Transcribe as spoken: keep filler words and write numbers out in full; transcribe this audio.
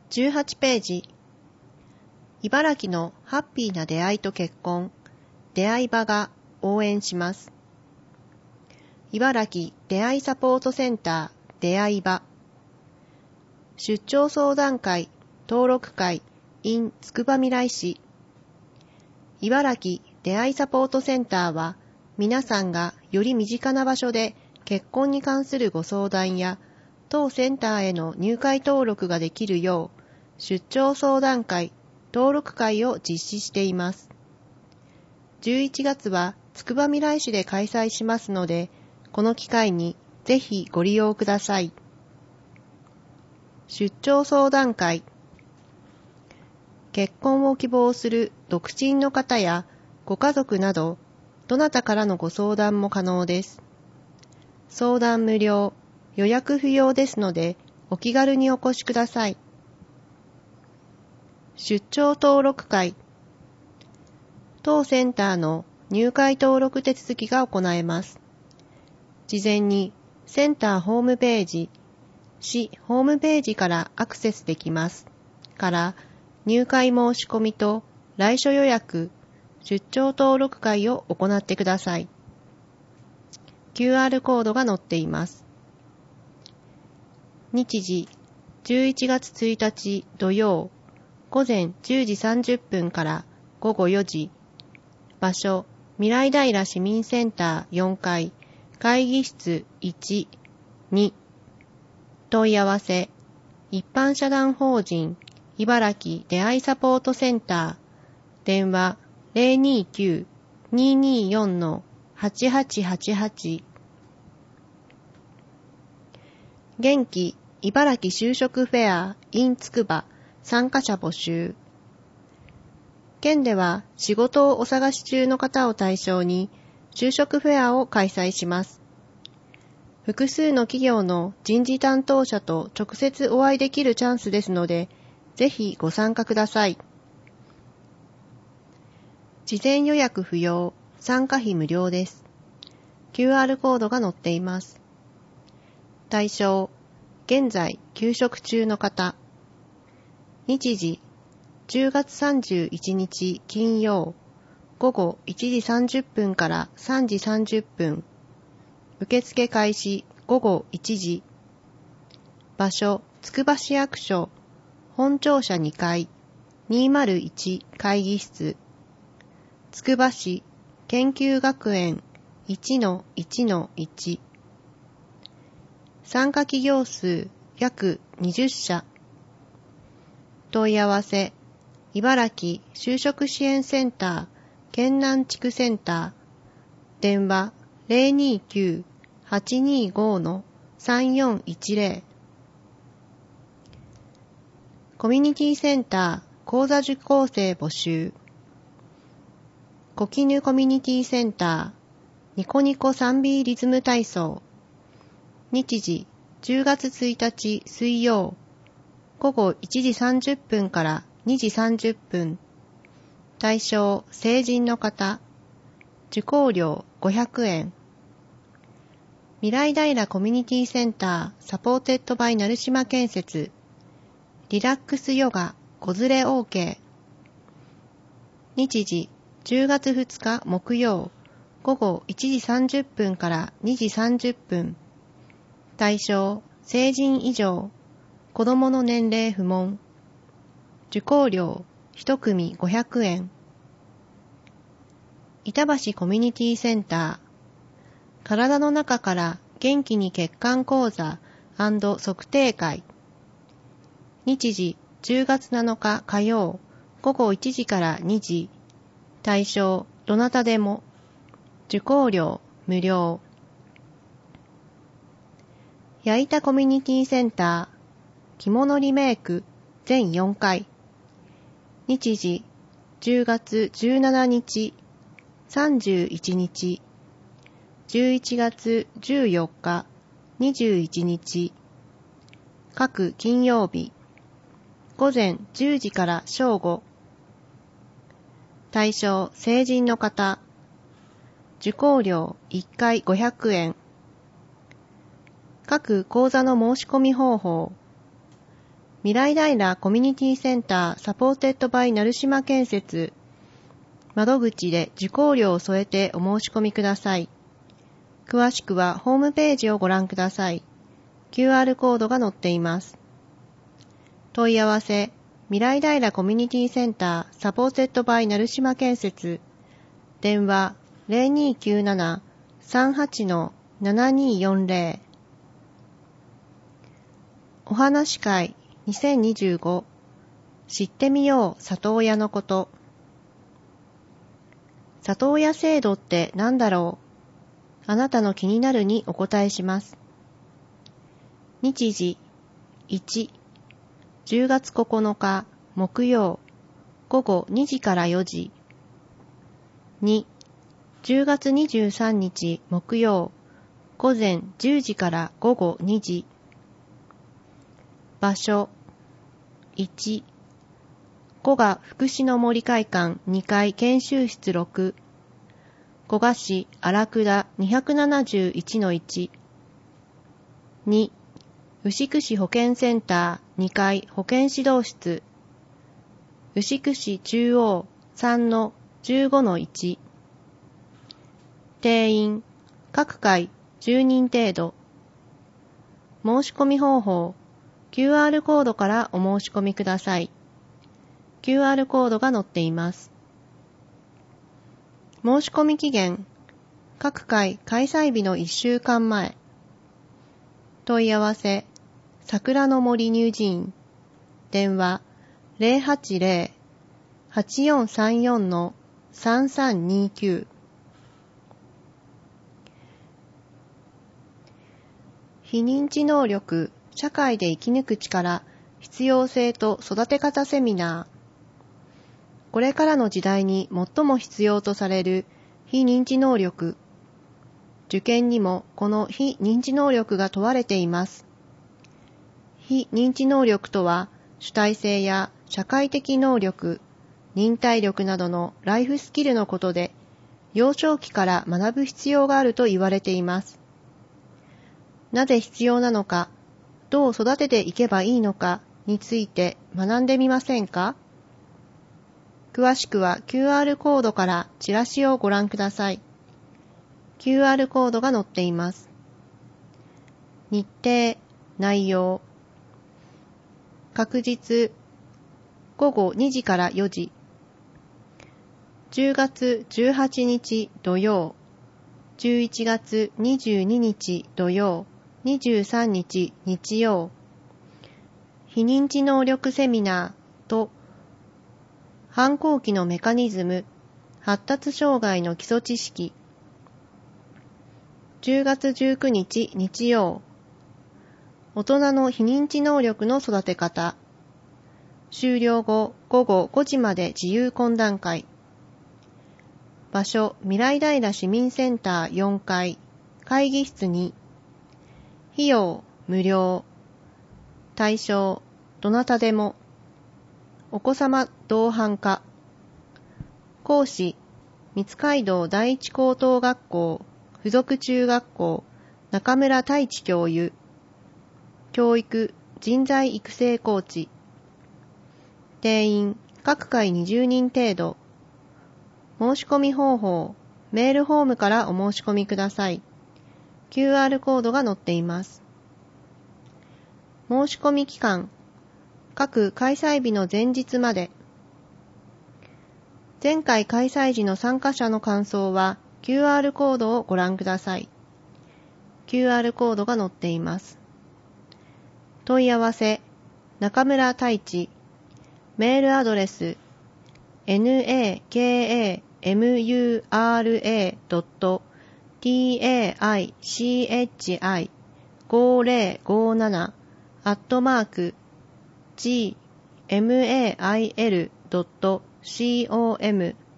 じゅうはちページ。茨城のハッピーな出会いと結婚、出会い場が応援します。茨城出会いサポートセンター出会い場。出張相談会、登録会 in つくばみらい市。茨城出会いサポートセンターは、皆さんがより身近な場所で結婚に関するご相談や、当センターへの入会登録ができるよう、出張相談会、登録会を実施しています。じゅういちがつはつくばみらい市で開催しますので、この機会にぜひご利用ください。出張相談会。結婚を希望する独身の方やご家族など、どなたからのご相談も可能です。相談無料、予約不要ですので、お気軽にお越しください。出張登録会。当センターの入会登録手続きが行えます。事前にセンターホームページ、市ホームページからアクセスできます。から入会申し込みと来所予約、出張登録会を行ってください。キューアール コードが載っています。日時じゅういちがつついたち土曜午前じゅうじさんじゅっぷんから午後よじ。場所未来平市民センターよんかい会議室いち、に。問い合わせ一般社団法人茨城出会いサポートセンター電話 ゼロにきゅう にーにーよん はちはちはちはち。元気茨城就職フェア in つくば参加者募集。県では仕事をお探し中の方を対象に就職フェアを開催します。複数の企業の人事担当者と直接お会いできるチャンスですので、ぜひご参加ください。事前予約不要、参加費無料です。キューアール コードが載っています。対象、現在休職中の方。日時、じゅうがつさんじゅういちにち金曜、午後いちじさんじゅっぷんからさんじさんじゅっぷん。受付開始午後いちじ。場所、つくば市役所、本庁舎にかい、にーまるいち会議室。つくば市研究学園 いちのいちのいち。参加企業数約にじゅっしゃ。問い合わせ、茨城就職支援センター、県南地区センター、電話 ゼロにきゅう はちにーご さんよんいちゼロ。コミュニティセンター講座受講生募集。コキヌコミュニティセンターニコニコ スリービー リズム体操。日時じゅうがつついたち水曜午後いちじさんじゅっぷんからにじさんじゅっぷん。対象成人の方。受講料ごひゃくえん。未来平コミュニティセンターサポーテッドバイ成島建設。リラックスヨガ子連れ OK。日時じゅうがつふつか木曜午後いちじさんじゅっぷんからにじさんじゅっぷん。対象成人以上。子供の年齢不問。受講料いちくみごひゃくえん。板橋コミュニティセンター体の中から元気に血管講座&測定会。日時じゅうがつなのか火曜午後いちじからにじ。対象どなたでも。受講料無料。矢板コミュニティセンター着物リメイク全よんかい。日時じゅうがつじゅうしちにちさんじゅういちにちじゅういちがつじゅうよっかにじゅういちにち。各金曜日午前じゅうじから正午。対象成人の方。受講料いっかいごひゃくえん。各講座の申し込み方法。 未来平コミュニティセンターサポーテッドバイ成島建設窓口で受講料を添えてお申し込みください。詳しくはホームページをご覧ください。キューアール コードが載っています。問い合わせ、未来平コミュニティセンターサポーテッドバイ成島建設電話 ゼロにーきゅうなな さんはち ななにーよんゼロ お話会にせんにじゅうご知ってみよう里親のこと里親制度って何だろうあなたの気になるにお答えします。日時いち、じゅうがつここのか木曜ごごにじからよじに、じゅうがつにじゅうさんにち木曜午前じゅうじからごごにじ場所いち、古賀福祉の森会館にかい研修室ろく古賀市荒倉 にひゃくななじゅういちのいち に、牛久市保健センターにかい保健指導室牛久市中央 さんのじゅうごのいち 定員各回じゅうにん程度申し込み方法 キューアール コードからお申し込みください。キューアール コードが載っています。申し込み期限各回開催日のいっしゅうかんまえ問い合わせ桜の森乳児院電話 ゼロはちゼロ はちよんさんよん さんさんにきゅう 非認知能力社会で生き抜く力必要性と育て方セミナーこれからの時代に最も必要とされる非認知能力受験にもこの非認知能力が問われています。非認知能力とは主体性や社会的能力、忍耐力などのライフスキルのことで幼少期から学ぶ必要があると言われています。なぜ必要なのか、どう育てていけばいいのかについて学んでみませんか？詳しくは キューアール コードからチラシをご覧ください。キューアール コードが載っています。日程、内容。確実、ごごにじからよじ。じゅうがつじゅうはちにち土曜、じゅういちがつにじゅうににち土曜、にじゅうさんにち日曜。非認知能力セミナーと反抗期のメカニズム、発達障害の基礎知識。じゅうがつじゅうくにち日曜。大人の非認知能力の育て方。終了後ごごごじまで自由懇談会。場所未来平市民センターよんかい会議室に。費用無料。対象どなたでも。お子様同伴化。講師三街道第一高等学校附属中学校中村太一教諭。教育人材育成コーチ。定員各回にじゅうにん程度。申し込み方法メールフォームからお申し込みください。キューアール コードが載っています。申し込み期間各開催日の前日まで。前回開催時の参加者の感想は キューアール コードをご覧ください。キューアール コードが載っています。問い合わせ中村太一メールアドレス ナカムラ ドット taichi ごぜろごなな アットマーク ジーメーイル ドット コム